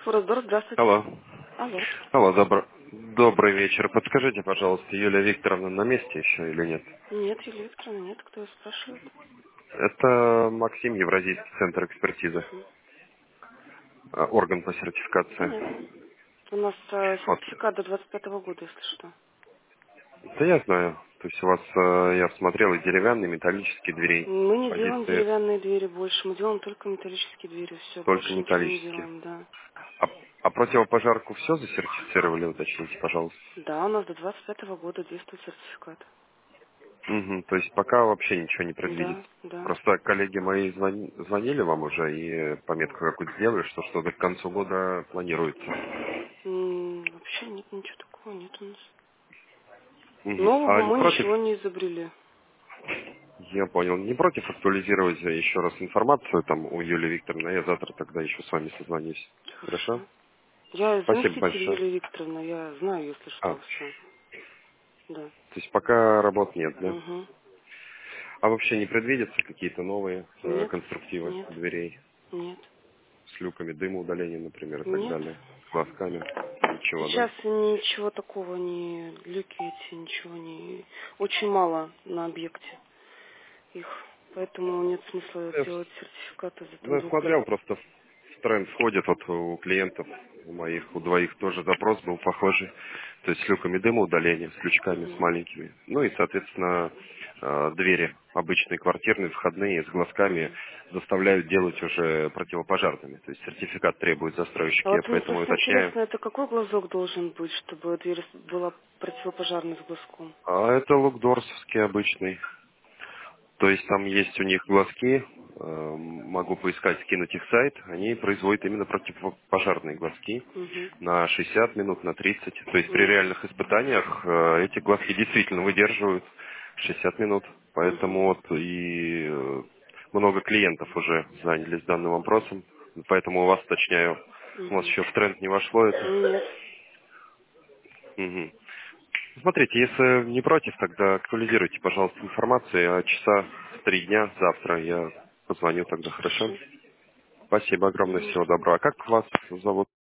Форосдор, здравствуйте. Алло. Алло. Алло, добрый вечер. Подскажите, пожалуйста, Юлия Викторовна на месте еще или нет? Нет, Юлия Викторовна, нет, кто ее спрашивает? Это Максим, Евразийский центр экспертизы, Угу. орган по сертификации. Понятно. У нас Вот. сертификат до 25-го года, если что. Да я знаю. То есть у вас, я смотрел, и деревянные, металлические двери, Мы не делаем позиции деревянные двери больше, мы делаем только металлические двери, все, только больше ничего не металлические. делаем, да. А противопожарку все засертифицировали, уточните, пожалуйста? Да, у нас до 25-го года действует сертификат. Мгм, то есть пока вообще ничего не предвидится. Да, да. Просто коллеги мои звонили вам уже и пометку какую-то сделали, что что-то к концу года планируется. Вообще нет, ничего такого нет у нас. Мгм. Нового А не мы против, ничего не изобрели. я понял, не против актуализировать еще раз информацию там у Юлии Викторовны, а я завтра тогда еще с вами созвонюсь. Хорошо? Хорошо. Я Спасибо заместитель большое. Юлии Викторовны, я знаю, если А, что, то все. Да. есть пока работ нет, да? Угу. А вообще не предвидятся какие-то новые Нет, конструктивы нет, дверей нет, с люками дымоудаления, например, и так нет. далее, с глазками? Ничего, да? Сейчас ничего такого, не люки эти, ничего не... Очень мало на объекте их. Поэтому нет смысла делать сертификаты за Ну, там я долго. смотрел, просто в тренд входит вот у клиентов, у моих, у двоих тоже запрос был похожий. То есть с люками дымоудаления, с крючками, с Угу. маленькими. Ну и, соответственно, двери обычные квартирные, входные, с глазками Угу. заставляют делать уже противопожарными. То есть сертификат требует А застройщики, я вот мне поэтому просто уточняю. интересно, это какой глазок должен быть, чтобы дверь была противопожарной с глазком? А это лукдорсовский обычный. То есть там есть у них глазки, могу поискать, скинуть их сайт, они производят именно противопожарные глазки Угу. на 60 минут, на 30. То есть при Угу. реальных испытаниях эти глазки действительно выдерживают 60 минут. Угу. Поэтому вот и много клиентов уже занялись данным вопросом. Поэтому у вас, уточняю, у вас Угу. еще в тренд не вошло это. Нет. Мгм. Смотрите, если не против, тогда актуализируйте, пожалуйста, информацию, а часа в 3 дня завтра я позвоню тогда, хорошо? Хорошо. Спасибо огромное, Угу. всего доброго. А как вас зовут?